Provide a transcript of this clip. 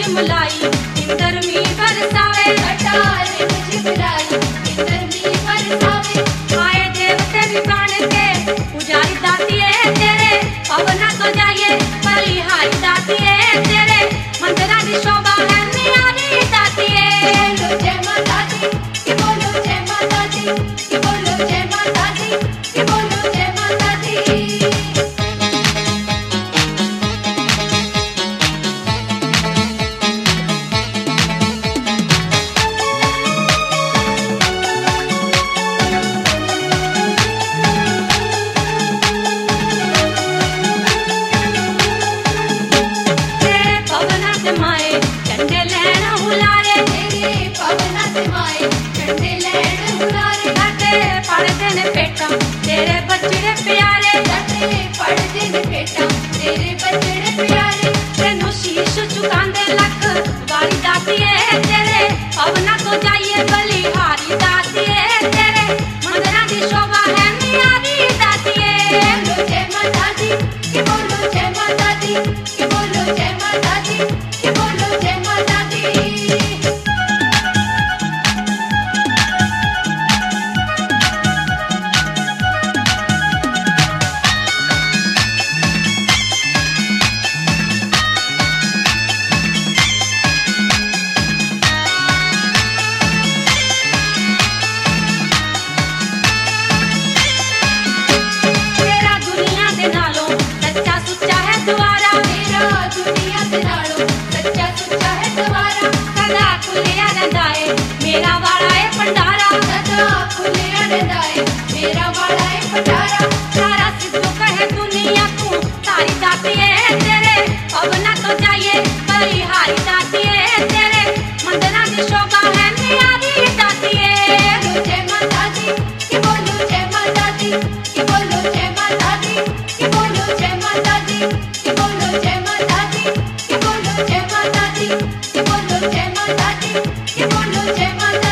मलाई इंदर मी बरसावे घटारे मुझे बुलाई इंदर मी बरसावे आए देवते भी बाण के पुजारी दाती है तेरे पवना तो जाइए बलिहारी दाती है तेरे मंदिरा की शोभा है न्यारी दाती है बोलो जय माता दी कि बोलो जय माता दी कि बोलो जय माता दी कि बोलो जय माता दी। तेरे बचड़े प्यारे पढ़दे ने बेटा तेरे बचड़े प्यारे तेनू शीश झुकांदे लख वाली दाती है तेरे पवना तो जाइए बलिहारी दाती है तेरे मंदिरा की शोभा है न्यारी दाती है बोलो जय माता दी कि बोलो जय माता दी कि बोलो जय माता दी कि बोलो जय माता दी। मेरा वाला है भंडारा सदा खुलिया रंदाए मेरा वाला है भंडारा सारा सिद्धू कहे दुनिया तू सारी दाती है तेरे पवना तो जाइए बलिहारी दाती है तेरे मंदिरा की शोभा है न्यारी दाती है बोलो जय माता दी कि बोलो जय माता दी कि बोलो जय माता दी कि बोलो जय माता दी कि बोलो जय माता दी कि बोलो जय माता दी कि बोलो जय माता दी कि बोलो जय माता